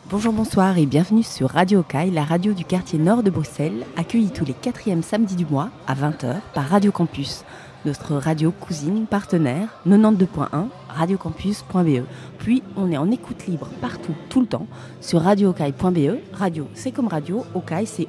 Bonjour, bonsoir et bienvenue sur Radio Caille, la radio du quartier nord de Bruxelles, accueillie tous les 4e samedis du mois à 20h par Radio Campus, notre radio cousine partenaire 92.1 radiocampus.be. Puis on est en écoute libre partout, tout le temps, sur radiocaille.be. Radio, c'est comme radio, Ocaille, c'est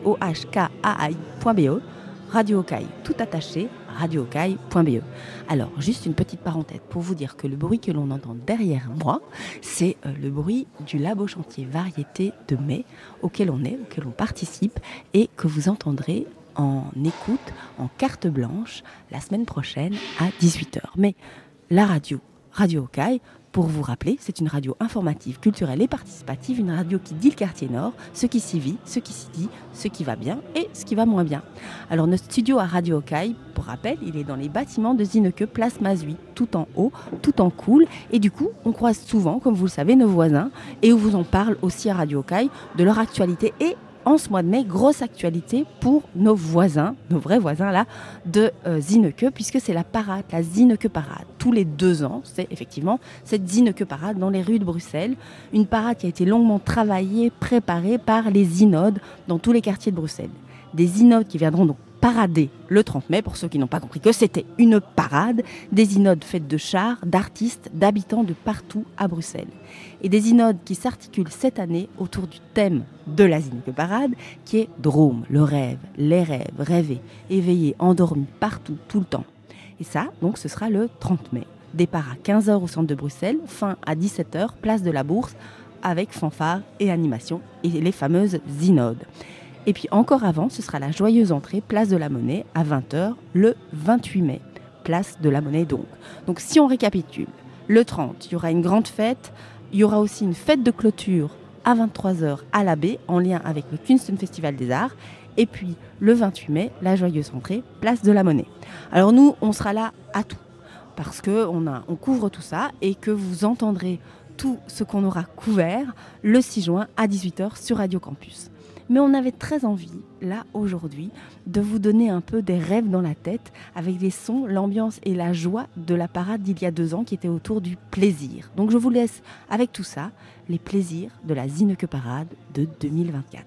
OHKAI.be. Radio Ocaille, tout attaché, radiocaille.be. Alors, juste une petite parenthèse pour vous dire que le bruit que l'on entend derrière moi, c'est le bruit du Labo Chantier Variété de mai auquel on participe et que vous entendrez en écoute, en carte blanche, la semaine prochaine à 18h. Mais la Radio Ocaille, pour vous rappeler, c'est une radio informative, culturelle et participative, une radio qui dit le quartier nord, ce qui s'y vit, ce qui s'y dit, ce qui va bien et ce qui va moins bien. Alors notre studio à Radio Ocaille, pour rappel, il est dans les bâtiments de Zineke, place Mazui, tout en haut, tout en cool. Et du coup, on croise souvent, comme vous le savez, nos voisins et on vous en parle aussi à Radio Ocaille de leur actualité. Et en ce mois de mai, grosse actualité pour nos voisins, nos vrais voisins là, de Zineke, puisque c'est la parade, la Zineke Parade. Tous les 2 ans, c'est effectivement cette Zineke Parade dans les rues de Bruxelles. Une parade qui a été longuement travaillée, préparée par les Inodes dans tous les quartiers de Bruxelles. Des Inodes qui viendront donc parader le 30 mai, pour ceux qui n'ont pas compris que c'était une parade, des Inodes faites de chars, d'artistes, d'habitants de partout à Bruxelles. Et des Inodes qui s'articulent cette année autour du thème de la Zineke Parade, qui est Drôme, le rêve, les rêves, rêver, éveillé, endormi, partout, tout le temps. Et ça, donc, ce sera le 30 mai. Départ à 15h au centre de Bruxelles, fin à 17h, place de la Bourse, avec fanfare et animation, et les fameuses Inodes. Et puis encore avant, ce sera la joyeuse entrée, place de la Monnaie, à 20h, le 28 mai. Place de la Monnaie donc. Donc si on récapitule, le 30, il y aura une grande fête, il y aura aussi une fête de clôture à 23h à la Baie, en lien avec le Kunstenfestival des Arts. Et puis le 28 mai, la joyeuse entrée, place de la Monnaie. Alors nous, on sera là à tout, parce qu'on couvre tout ça et que vous entendrez tout ce qu'on aura couvert le 6 juin à 18h sur Radio Campus. Mais on avait très envie, là, aujourd'hui, de vous donner un peu des rêves dans la tête avec les sons, l'ambiance et la joie de la parade d'il y a 2 ans qui était autour du plaisir. Donc je vous laisse avec tout ça, les plaisirs de la Zineke Parade de 2024.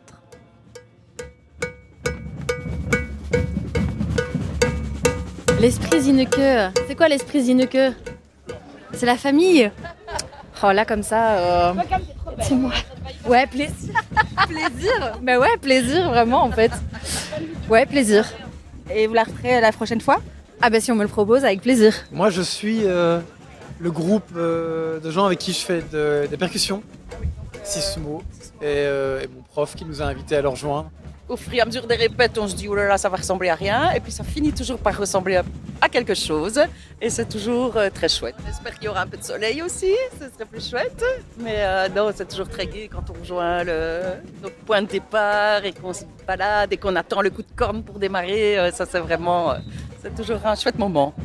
L'esprit Zineke, c'est quoi l'esprit Zineke? C'est la famille. Oh là, comme ça, c'est moi. Ouais, plaisir. Plaisir. Bah ouais, plaisir, vraiment, en fait. Ouais, plaisir. Et vous la referez la prochaine fois? Ah bah si on me le propose, avec plaisir. Moi, je suis le groupe de gens avec qui je fais des percussions, Sismo, et mon prof qui nous a invités à le rejoindre. Au fur et à mesure des répètes, on se dit « Oh là là, ça va ressembler à rien » et puis ça finit toujours par ressembler à quelque chose et c'est toujours très chouette. J'espère qu'il y aura un peu de soleil aussi, ce serait plus chouette. Mais non, c'est toujours très gai quand on rejoint notre point de départ et qu'on se balade et qu'on attend le coup de corne pour démarrer. Ça, c'est toujours un chouette moment.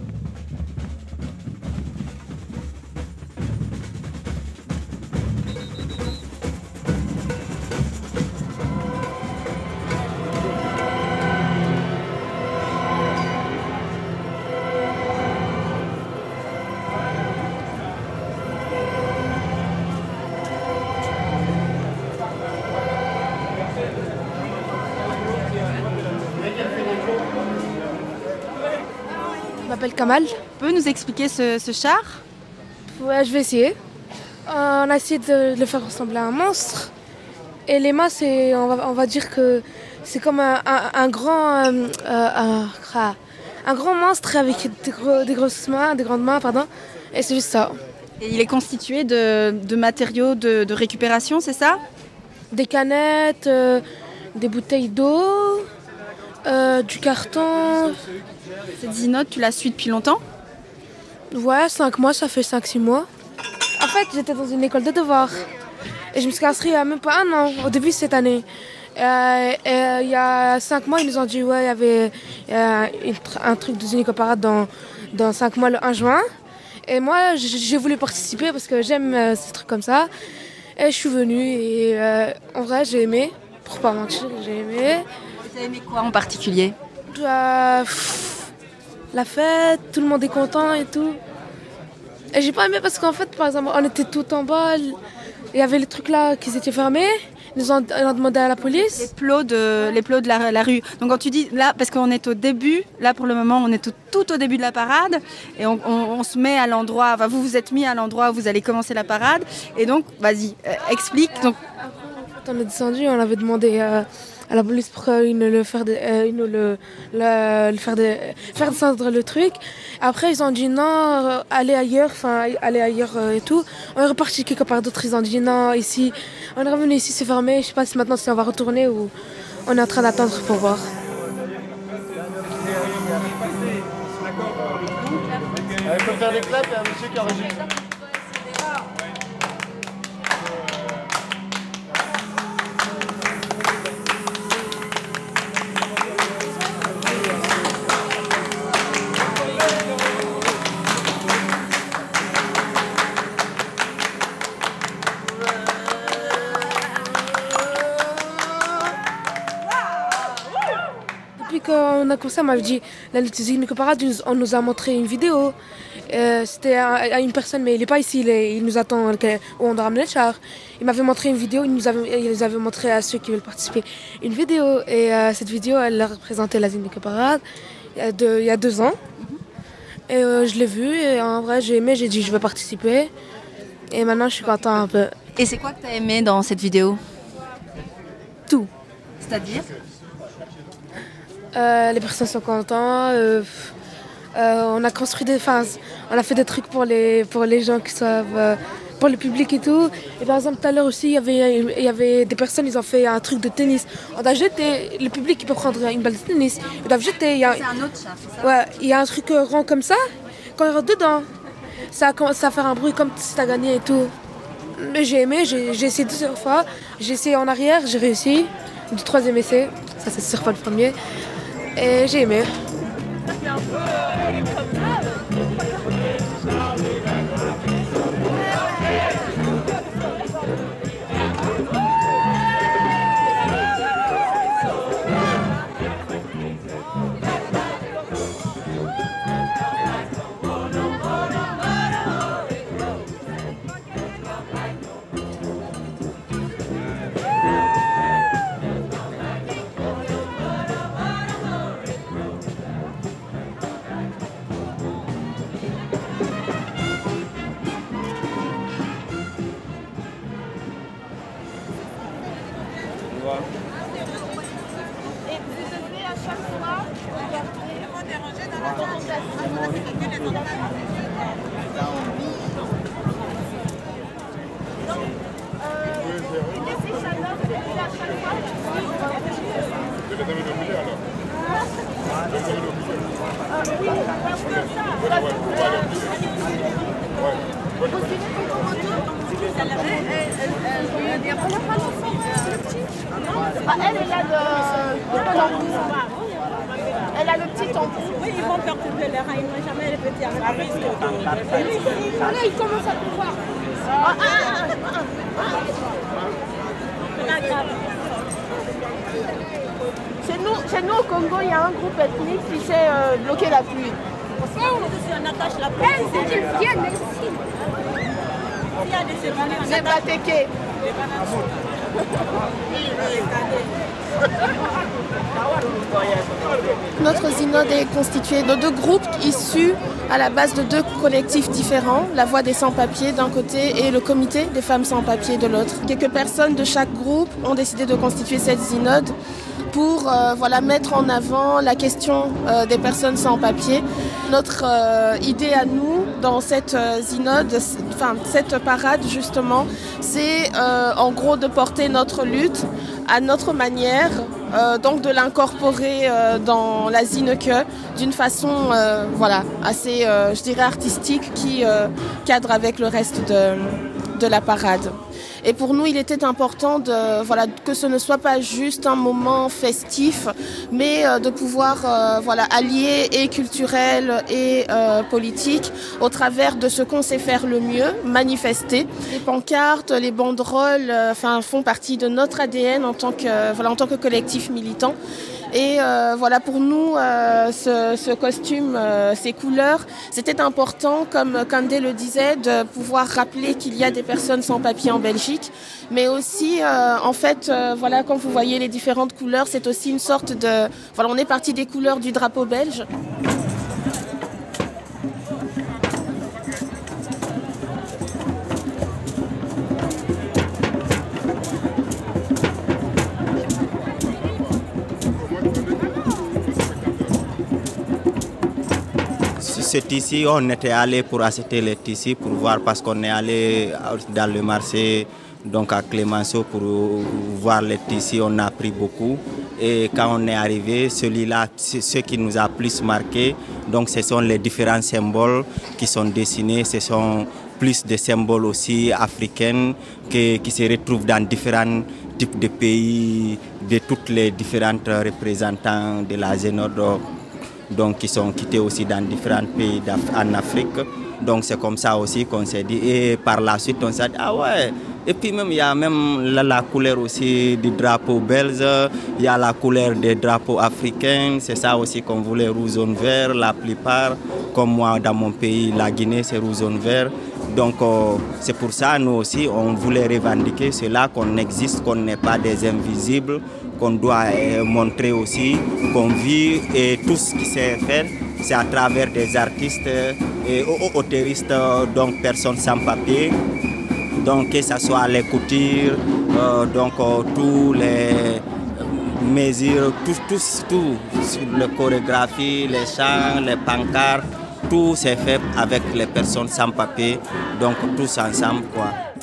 Je m'appelle Kamal. Tu peux nous expliquer ce char? Ouais, je vais essayer. On a essayé de le faire ressembler à un monstre. Et les mains, on va dire que c'est comme un grand monstre avec des grosses mains, des grandes mains, pardon. Et c'est juste ça. Et il est constitué de matériaux de récupération, c'est ça? Des canettes, des bouteilles d'eau, du carton. Cette Zinode, tu la suis depuis longtemps? Ouais, 5 mois, ça fait 5-6 mois. En fait, j'étais dans une école de devoirs. Et je me suis inscrite il n'y a même pas 1 an, au début de cette année. Et il y a 5 mois, ils nous ont dit ouais, il y avait un truc de Zineke Parade dans 5 mois, le 1 juin. Et moi, j'ai voulu participer parce que j'aime ces trucs comme ça. Et je suis venue et en vrai, j'ai aimé. Pour pas mentir, j'ai aimé. Tu as aimé quoi en particulier? La fête, tout le monde est content et tout. Et j'ai pas aimé parce qu'en fait, par exemple, on était tout en bas. Il y avait les trucs là qui étaient fermés. Ils ont demandé à la police. Les plots de la rue. Donc quand tu dis là, parce qu'on est au début, là pour le moment on est tout au début de la parade et on se met à l'endroit, enfin vous êtes mis à l'endroit où vous allez commencer la parade et donc vas-y, explique. Donc... Après, on est descendu, on avait demandé à la police pour faire descendre le truc. Après ils ont dit non, allez ailleurs et tout. On est reparti quelque part d'autre, ils ont dit non, ici. On est revenu ici, c'est fermé. Je sais pas si maintenant si on va retourner ou on est en train d'attendre pour voir. Il faut faire des claps, il y a un monsieur qui enregistre. Depuis qu'on a commencé, on m'avait dit, la Zine Parade, on nous a montré une vidéo. C'était à une personne, mais il n'est pas ici, il nous attend où on doit ramener le char. Il m'avait montré une vidéo, il les avait montré à ceux qui veulent participer une vidéo. Et cette vidéo, elle représentait la Zine Parade il y a 2 ans. Et je l'ai vue et en vrai, j'ai aimé, j'ai dit je vais participer. Et maintenant, je suis contente un peu. Et c'est quoi que tu as aimé dans cette vidéo? Tout. C'est-à-dire? Les personnes sont contentes. On a construit on a fait des trucs pour les gens qui savent, pour le public et tout. Et par exemple, tout à l'heure aussi, il y avait des personnes, ils ont fait un truc de tennis. On a jeté, le public il peut prendre une balle de tennis. Ils doivent jeter. C'est un autre chat, c'est ça? Ouais, il y a un truc rond comme ça. Quand il rentre dedans, ça commence à faire un bruit comme si t'as gagné et tout. Mais j'ai aimé, j'ai essayé 2 fois. J'ai essayé en arrière, j'ai réussi. Du 3e essai, ça c'est sûr pas le premier. Et j'ai aimé. Elle a le petit tampon. Oui, ils vont perturber les reins, ils n'ont jamais les petits avec là, ils commencent à pouvoir. Chez nous au Congo, il y a un groupe ethnique qui sait bloquer la pluie. On attache la pluie. C'est une fienne, merci. C'est pas téké. Notre synode est constitué de 2 groupes issus à la base de 2 collectifs différents, la Voix des sans-papiers d'un côté et le Comité des femmes sans-papiers de l'autre. Quelques personnes de chaque groupe ont décidé de constituer cette synode pour mettre en avant la question des personnes sans papier. Notre idée à nous dans cette synode, cette parade justement, c'est en gros de porter notre lutte à notre manière, donc de l'incorporer dans la Zineke d'une façon assez, je dirais, artistique qui cadre avec le reste de la parade. Et pour nous, il était important que ce ne soit pas juste un moment festif, mais de pouvoir allier et culturel et politique au travers de ce qu'on sait faire le mieux, manifester. Les pancartes, les banderoles font partie de notre ADN en tant que collectif militant. Et voilà, pour nous, ce costume, ces couleurs, c'était important, comme Kandé le disait, de pouvoir rappeler qu'il y a des personnes sans papier en Belgique. Mais aussi, en fait, voilà, quand vous voyez les différentes couleurs, c'est aussi une sorte de... Voilà, on est parti des couleurs du drapeau belge. Ce tissu, on était allé pour acheter les tissus pour voir parce qu'on est allé dans le marché donc à Clémenceau pour voir les tissus, on a pris beaucoup. Et quand on est arrivé, celui-là, ce qui nous a plus marqué, donc ce sont les différents symboles qui sont dessinés, ce sont plus des symboles aussi africains qui se retrouvent dans différents types de pays, de toutes les différentes représentants de la Zénode. Donc qui sont quittés aussi dans différents pays en Afrique. Donc c'est comme ça aussi qu'on s'est dit. Et par la suite, on s'est dit, ah ouais. Et puis même, il y a même la couleur aussi du drapeau belge, il y a la couleur des drapeaux africains. C'est ça aussi qu'on voulait, rouge, jaune, vert, la plupart. Comme moi, dans mon pays, la Guinée, c'est rouge, jaune, vert. Donc c'est pour ça, nous aussi, on voulait revendiquer cela, qu'on existe, qu'on n'est pas des invisibles, qu'on doit montrer aussi qu'on vit et tout ce qui s'est fait, c'est à travers des artistes et auteuristes, donc personnes sans papier. Donc que ce soit les coutures, donc tous les mesures, tout, les chorégraphies, les chants, les pancartes, tout c'est fait avec les personnes sans papier, donc tous ensemble quoi.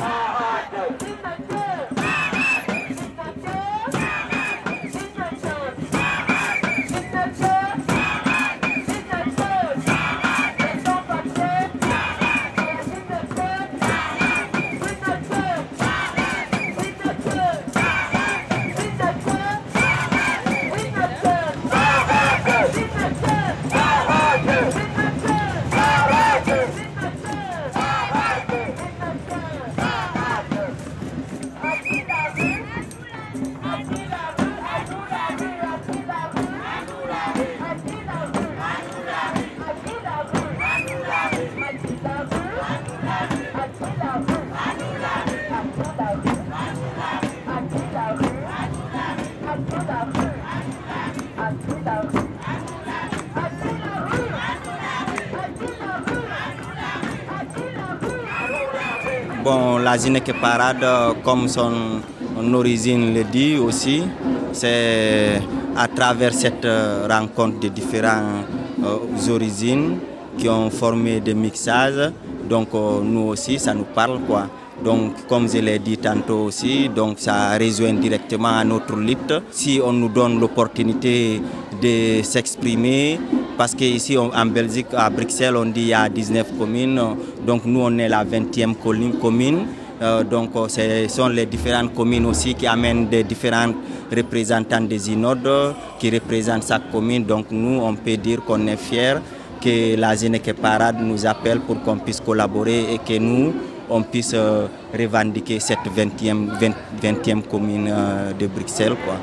Bon, la Zineke Parade, comme son origine le dit aussi, c'est à travers cette rencontre de différentes origines qui ont formé des mixages. Donc nous aussi, ça nous parle quoi. Donc comme je l'ai dit tantôt aussi, donc ça rejoint directement à notre lutte. Si on nous donne l'opportunité de s'exprimer, parce qu'ici en Belgique, à Bruxelles, on dit qu'il y a 19 communes, donc nous on est la 20e commune. Donc ce sont les différentes communes aussi qui amènent des différents représentants des Zénodes qui représentent chaque commune. Donc nous on peut dire qu'on est fiers que la Zineke Parade nous appelle pour qu'on puisse collaborer et que nous on puisse revendiquer cette 20e commune de Bruxelles quoi.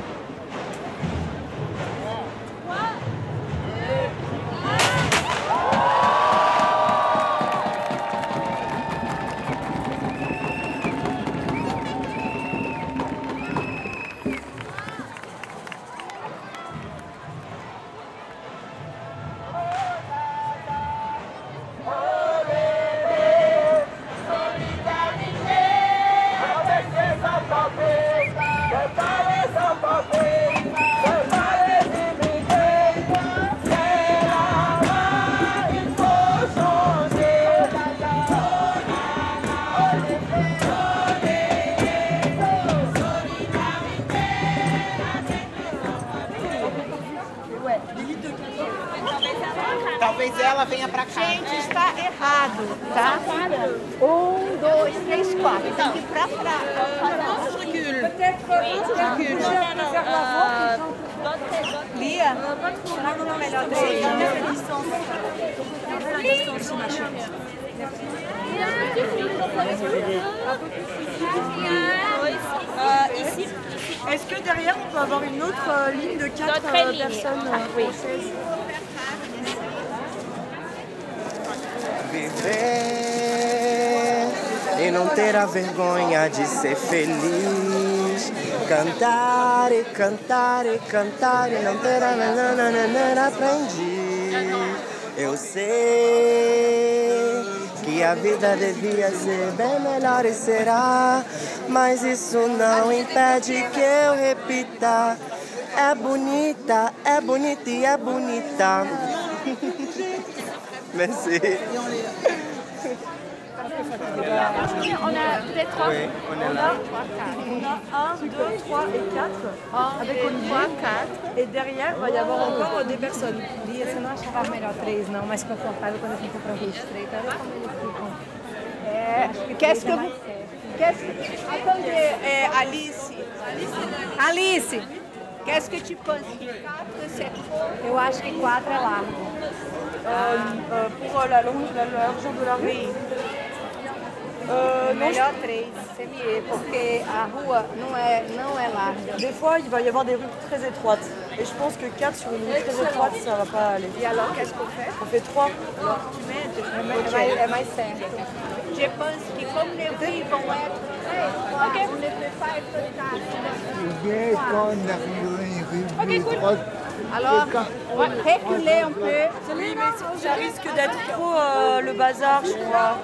Talvez ela venha pra cá. Gente, está errado, tá? 1, 2, 3, 4. Tem que ir pra trás. Quantos reculs? Lia? Será que não é melhor deixar a distância? Ici, Est-ce que derrière, on peut avoir une autre ligne de 4 personnes françaises? Viver e não ter a vergonha de ser feliz. Cantar e cantar e cantar e não ter a nananana, aprendi. Eu sei que a vida devia ser bem melhor e será, mas isso não impede que eu repita. É bonita e é bonita. Merci. On a peut-être 3. Oui, on est là. On a 1, 2, 3 et 4 avec Olivier. Et derrière, il va y avoir encore des personnes. Lia, você não achava melhor 3, não? Mais confortável quando a gente for para rua estreita? Olha como eles ficam. Qu'est-ce que vous... Attendez, Alice, qu'est-ce que tu penses? 4, c'est trop? Eu acho que 4 é largo. Pour la largeur de la rue. Melhor 3, c'est mieux, porque a rua não é larga. Des fois, il va y avoir des rues très étroites. Et je pense que 4 sur une rue très étroite, ça va pas aller. Et alors, qu'est-ce qu'on fait? On fait 3. Alors, tu mets, é mais certo. Je pense que comme les rues vont être très étroites, on ne peut pas être 4. Ok, cool. Alors, reculer un peu. Oui, mais ça risque d'être trop le bazar, je crois.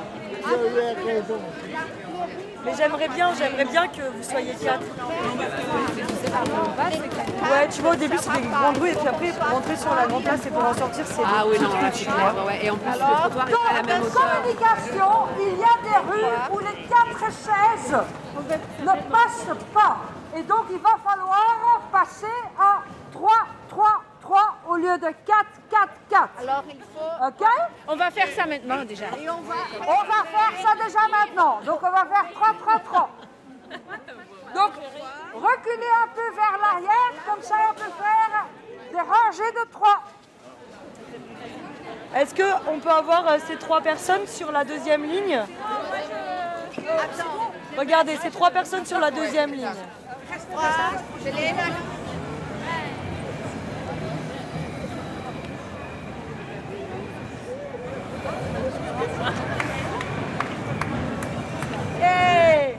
Mais j'aimerais bien que vous soyez 4. Ouais, tu vois, au début c'est des grandes rues et puis après pour rentrer sur la grande place et pour en sortir c'est Ah oui, non, là c'est clair. Ouais. Et en plus, le trottoir est pas à la même hauteur. Communication, il y a des rues où les 4 chaises ne passent pas. Et donc il va falloir passer à 3 au lieu de 4. Alors il faut... Ok? On va faire ça maintenant déjà. Et on va faire ça déjà maintenant. Donc on va faire 3. Donc reculez un peu vers l'arrière, comme ça on peut faire des rangées de 3. Est-ce qu'on peut avoir ces 3 personnes sur la deuxième ligne? Regardez, ces 3 personnes sur la deuxième ligne. Hey!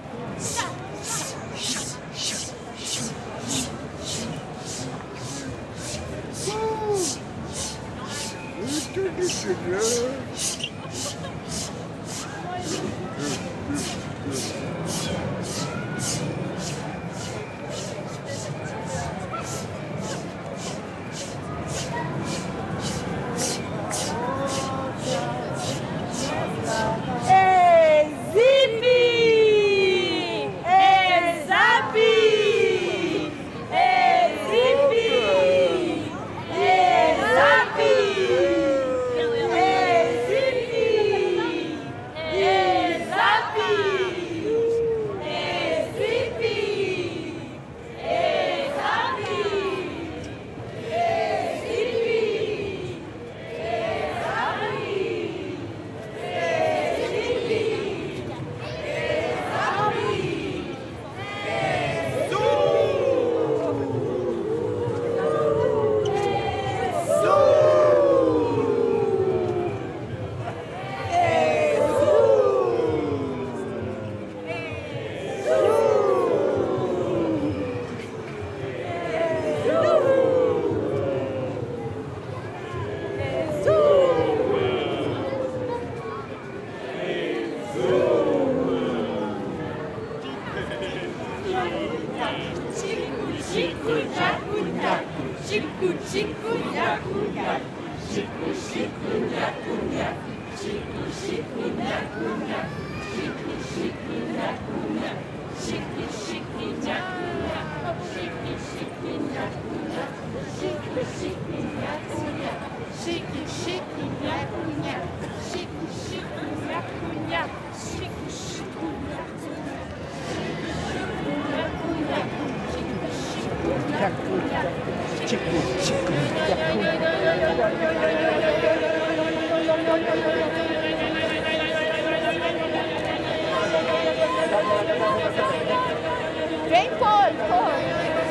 Vem, Paul.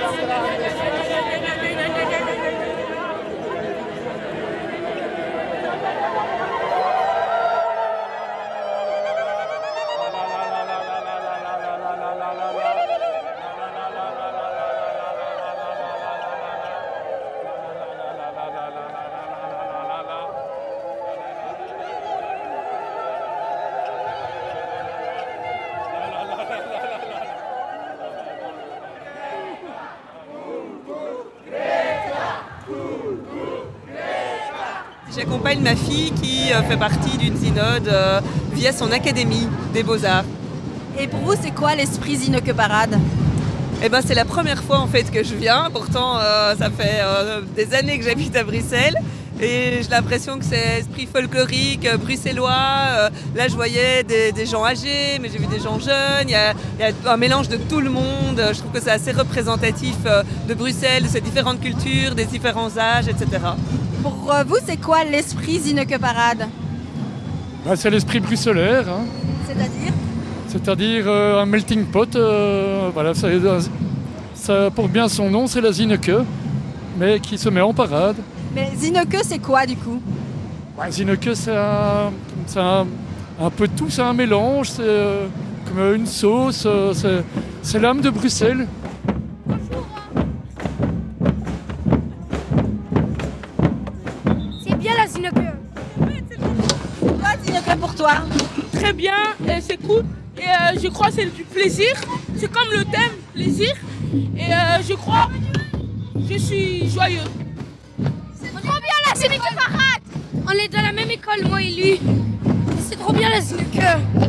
J'accompagne ma fille qui fait partie d'une synode via son académie des beaux-arts. Et pour vous, c'est quoi l'esprit Zineke Parade ? Eh ben, c'est la première fois en fait que je viens. Pourtant, ça fait des années que j'habite à Bruxelles. Et j'ai l'impression que c'est esprit folklorique, bruxellois. Là, je voyais des gens âgés, mais j'ai vu des gens jeunes. Il y a un mélange de tout le monde. Je trouve que c'est assez représentatif de Bruxelles, de ses différentes cultures, des différents âges, etc. Pour vous, c'est quoi l'esprit Zineke Parade ? C'est l'esprit bruxellaire. Hein. C'est-à-dire ? C'est-à-dire un melting pot. Voilà, ça porte bien son nom, c'est la Zineke, mais qui se met en parade. Mais Zineke, c'est quoi du coup ? Zineke, c'est un peu de tout, c'est un mélange, c'est comme une sauce, c'est l'âme de Bruxelles. C'est bien la Zineke. C'est quoi Zineke pour toi ? Très bien, c'est cool. Et je crois que c'est du plaisir. C'est comme le thème, plaisir. Et je crois, je suis joyeux. C'est trop bien la Zineke Parade. On est dans la même école, moi et lui. C'est trop bien la Zineke.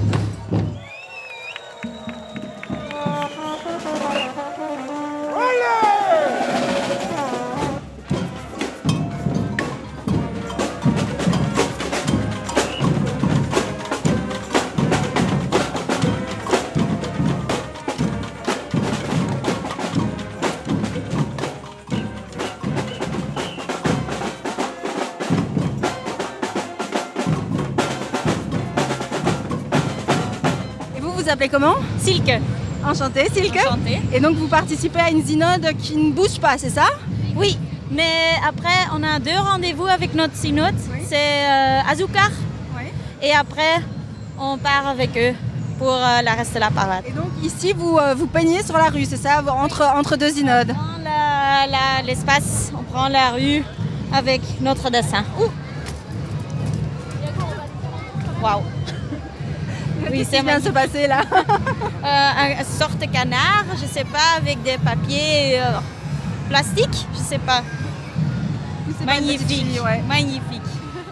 Vous appelez comment ? Silke. Enchantée, Silke. Enchantée. Et donc vous participez à une synode qui ne bouge pas, c'est ça ? Oui, mais après on a 2 rendez-vous avec notre synode. Oui. C'est à Zoukar. Oui. Et après on part avec eux pour le reste de la parade. Et donc ici vous peignez sur la rue, c'est ça ? Entre 2 synodes. On prend l'espace, on prend la rue avec notre dessin. Waouh. Oui, c'est bien se passer là. Une sorte de canard, je sais pas, avec des papiers plastiques, je sais pas. Magnifique, ouais. Magnifique.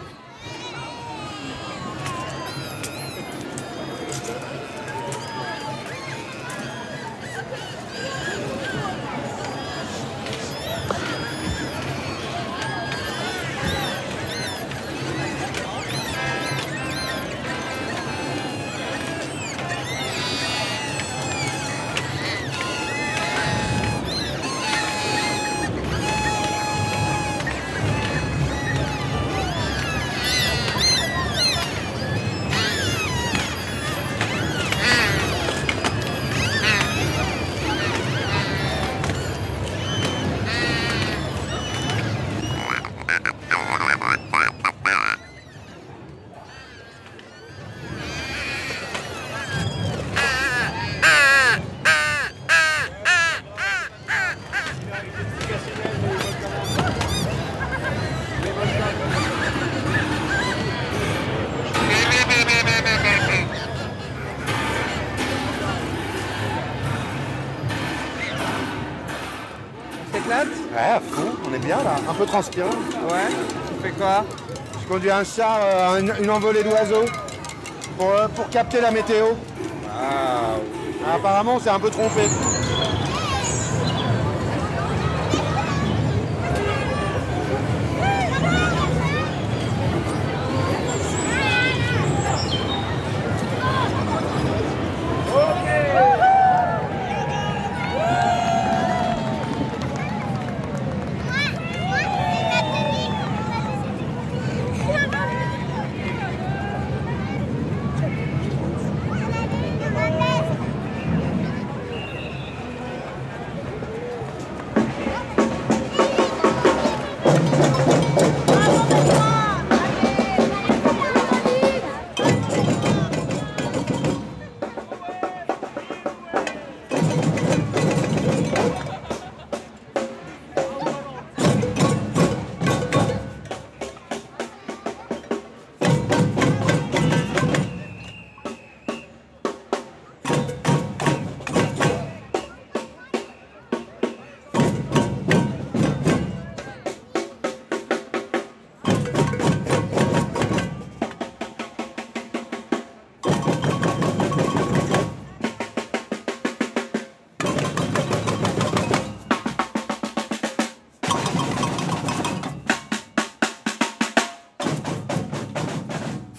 Ouais, à fond, on est bien là, un peu transpirant. Ouais, tu fais quoi? Je conduis un char, une envolée d'oiseaux pour capter la météo. Wow. Apparemment, on s'est un peu trompé.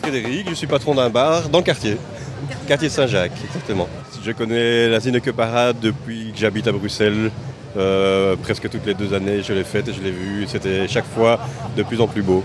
Frédéric, je suis patron d'un bar dans le quartier Saint-Jacques, exactement. Je connais la Zineke Parade depuis que j'habite à Bruxelles. Presque toutes les 2 années, je l'ai faite et je l'ai vue. C'était chaque fois de plus en plus beau.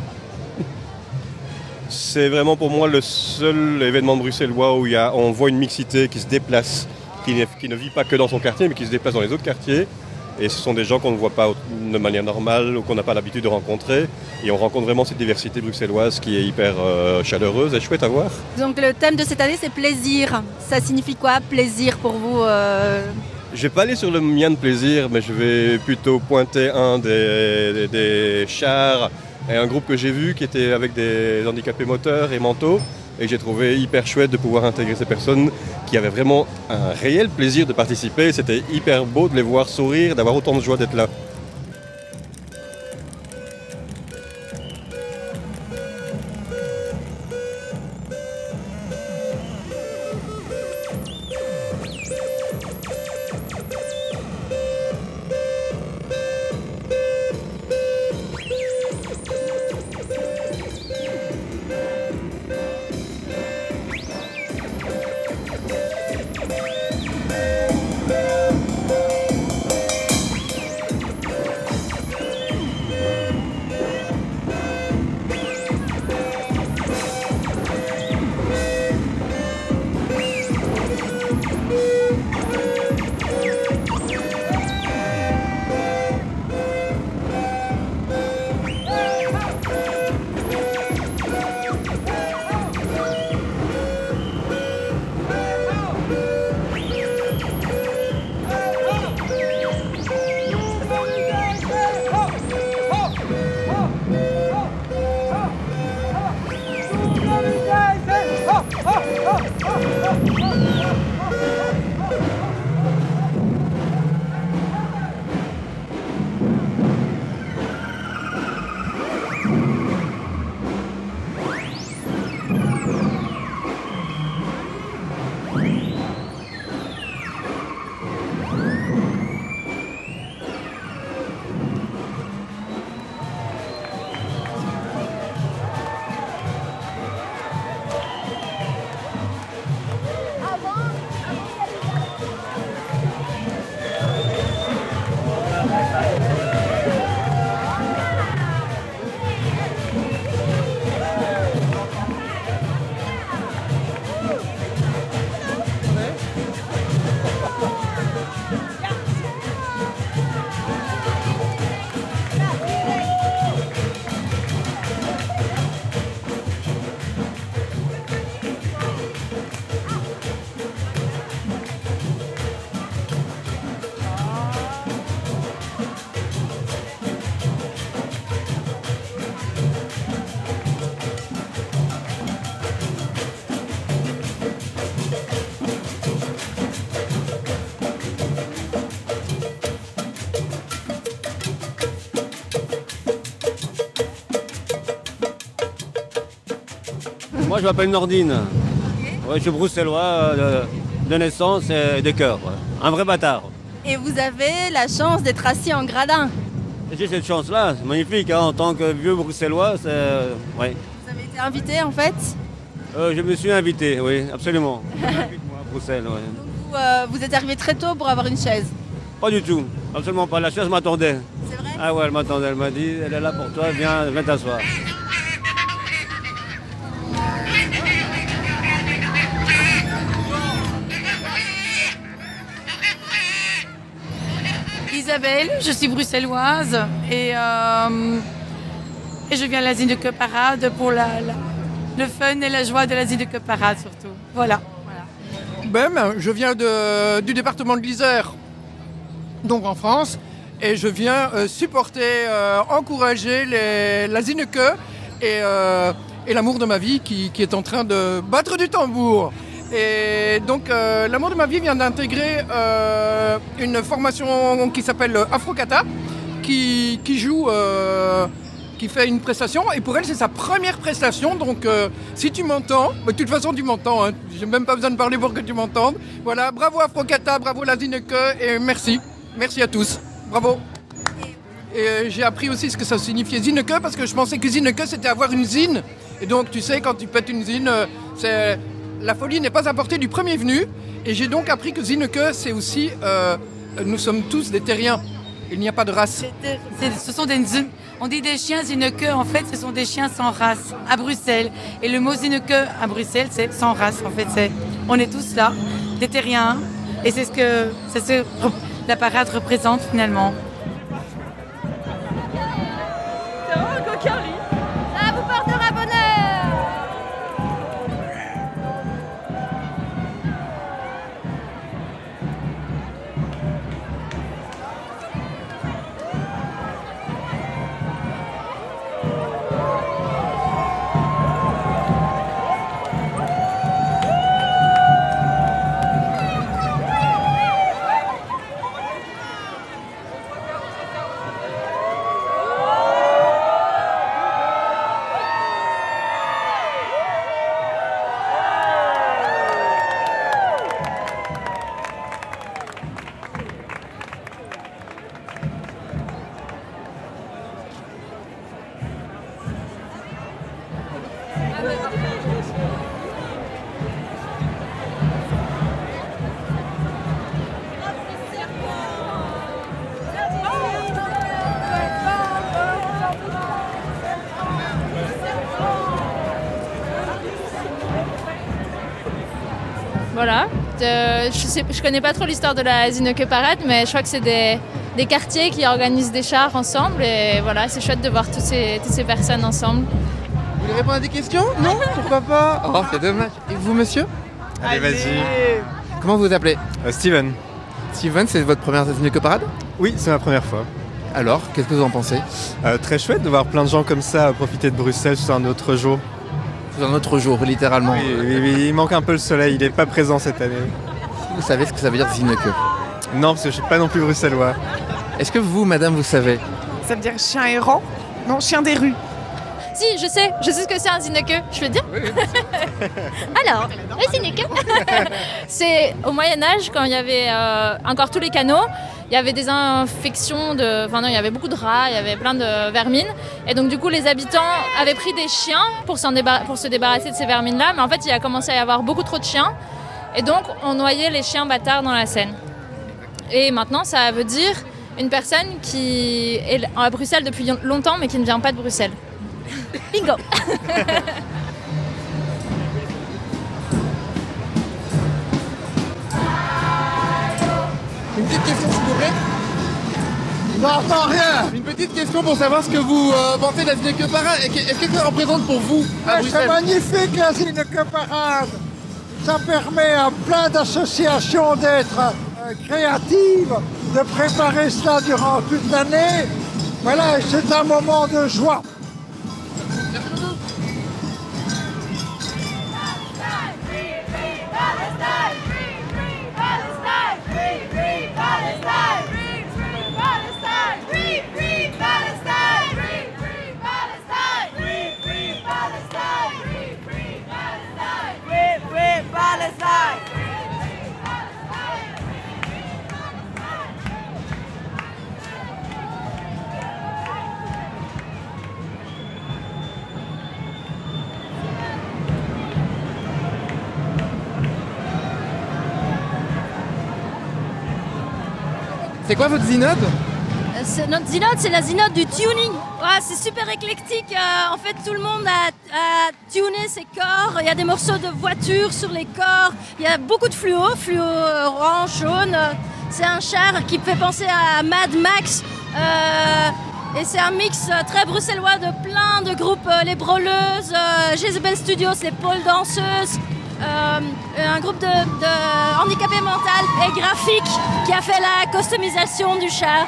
C'est vraiment pour moi le seul événement bruxellois où on voit une mixité qui se déplace, qui ne vit pas que dans son quartier, mais qui se déplace dans les autres quartiers. Et ce sont des gens qu'on ne voit pas de manière normale ou qu'on n'a pas l'habitude de rencontrer. Et on rencontre vraiment cette diversité bruxelloise qui est hyper chaleureuse et chouette à voir. Donc le thème de cette année, c'est plaisir. Ça signifie quoi, plaisir pour vous Je ne vais pas aller sur le mien de plaisir, mais je vais plutôt pointer un des chars et un groupe que j'ai vu qui était avec des handicapés moteurs et mentaux. Et j'ai trouvé hyper chouette de pouvoir intégrer ces personnes qui avaient vraiment un réel plaisir de participer. C'était hyper beau de les voir sourire, d'avoir autant de joie d'être là. Moi, je m'appelle Nordine. Ouais, je suis bruxellois de naissance et de cœur. Ouais. Un vrai bâtard. Et vous avez la chance d'être assis en gradin. J'ai cette chance-là, c'est magnifique. Hein, en tant que vieux bruxellois, c'est... ouais. Vous avez été invité en fait Je me suis invité, oui, absolument. Invite-moi à Bruxelles, ouais. Donc vous êtes arrivé très tôt pour avoir une chaise? Pas du tout, absolument pas. La chaise m'attendait. C'est vrai? Ah ouais, elle m'attendait. Elle m'a dit, elle est là pour toi, viens t'asseoir. Isabelle, je suis bruxelloise et je viens à la Zineke Parade pour le fun et la joie de la Zineke Parade surtout. Voilà. Je viens du département de l'Isère, donc en France, et je viens supporter, encourager la Zineke et l'amour de ma vie qui est en train de battre du tambour. Et donc l'amour de ma vie vient d'intégrer une formation qui s'appelle Afro-Kata, qui joue, qui fait une prestation. Et pour elle, c'est sa première prestation. Donc si tu m'entends, de toute façon tu m'entends, hein, j'ai même pas besoin de parler pour que tu m'entendes. Voilà, bravo Afro-Kata, bravo la Zineke et merci. Merci à tous. Bravo. Et j'ai appris aussi ce que ça signifiait Zineke, parce que je pensais que Zineke c'était avoir une zine. Et donc tu sais, quand tu pètes une zine, la folie n'est pas à portée du premier venu. Et j'ai donc appris que Zineke c'est aussi nous sommes tous des terriens. Il n'y a pas de race. On dit des chiens Zineke, en fait ce sont des chiens sans race à Bruxelles. Et le mot Zineke à Bruxelles c'est sans race. En fait on est tous là, des terriens. Et c'est ce que la parade représente finalement. Ça vous portera bonheur. Voilà, je connais pas trop l'histoire de la Zineke Parade, mais je crois que c'est des quartiers qui organisent des chars ensemble et voilà, c'est chouette de voir toutes ces personnes ensemble. Vous voulez répondre à des questions? Non? Pourquoi pas? Oh, c'est dommage. Et vous, monsieur? Allez, vas-y. Comment vous vous appelez? Steven. Steven, c'est votre première Zineke Parade? Oui, c'est ma première fois. Alors, qu'est-ce que vous en pensez? Très chouette de voir plein de gens comme ça profiter de Bruxelles sur un autre jour. Sur un autre jour, littéralement. Oui, il manque un peu le soleil, il n'est pas présent cette année. Vous savez ce que ça veut dire Zineke? Non, parce que je ne suis pas non plus bruxellois. Est-ce que vous, madame, vous savez? Ça veut dire chien errant? Non, chien des rues. Si, je sais ce que c'est un Zineke, je peux dire. Alors, le Zineke, c'est au Moyen-Âge, quand il y avait encore tous les canaux, il y avait des infections, il y avait beaucoup de rats, il y avait plein de vermines. Et donc du coup, les habitants avaient pris des chiens pour se débarrasser de ces vermines-là. Mais en fait, il a commencé à y avoir beaucoup trop de chiens. Et donc, on noyait les chiens bâtards dans la Seine. Et maintenant, ça veut dire une personne qui est à Bruxelles depuis longtemps, mais qui ne vient pas de Bruxelles. Bingo. Une petite question, s'il vous plaît? Non, attends, rien. Une petite question pour savoir ce que vous pensez de la Zineke Parade. Est-ce que ça représente pour vous à Bruxelles? C'est magnifique la Zineke Parade. Ça permet à plein d'associations d'être créatives, de préparer cela durant toute l'année. Voilà, c'est un moment de joie. C'est quoi votre zinote? Notre zinote, c'est la zinote du tuning. Ouais, c'est super éclectique. En fait, tout le monde a tuné ses corps. Il y a des morceaux de voiture sur les corps. Il y a beaucoup de fluo orange, jaune. C'est un char qui fait penser à Mad Max. Et c'est un mix très bruxellois de plein de groupes. Les Broleuses, Jezebel Studios, les pôles danseuses. Un groupe de handicapés mentaux et graphiques qui a fait la customisation du char.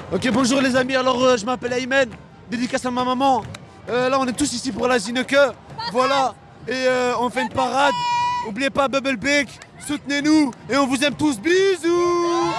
Ok, bonjour les amis, alors je m'appelle Aymen, dédicace à ma maman. Là on est tous ici pour la Zineke, voilà, et on fait une parade. N'oubliez pas Bubblebeck, soutenez-nous et on vous aime tous, bisous.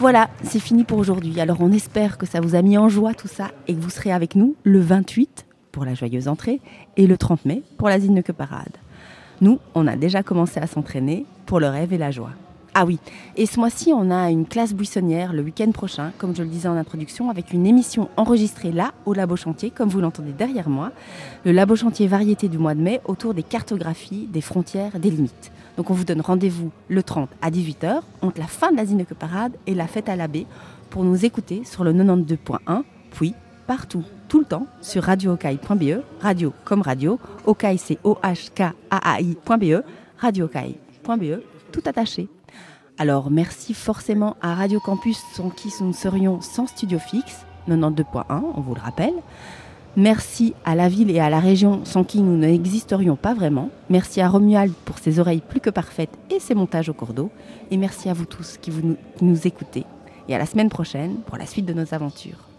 Voilà, c'est fini pour aujourd'hui. Alors on espère que ça vous a mis en joie tout ça et que vous serez avec nous le 28 pour la joyeuse entrée et le 30 mai pour la Zinneke Parade. Nous, on a déjà commencé à s'entraîner pour le rêve et la joie. Ah oui, et ce mois-ci, on a une classe buissonnière le week-end prochain, comme je le disais en introduction, avec une émission enregistrée là, au Labo Chantier, comme vous l'entendez derrière moi. Le Labo Chantier Variété du mois de mai, autour des cartographies, des frontières, des limites. Donc on vous donne rendez-vous le 30 à 18h, entre la fin de la Zinneke Parade et la fête à l'abbé, pour nous écouter sur le 92.1, puis partout, tout le temps, sur radio-okai.be, radio comme radio, Okai c'est OHKAAI.be, radio-okai.be, tout attaché. Alors merci forcément à Radio Campus sans qui nous serions sans studio fixe, 92.1, on vous le rappelle. Merci à la ville et à la région sans qui nous n'existerions pas vraiment. Merci à Romuald pour ses oreilles plus que parfaites et ses montages au cordeau. Et merci à vous tous qui nous écoutez. Et à la semaine prochaine pour la suite de nos aventures.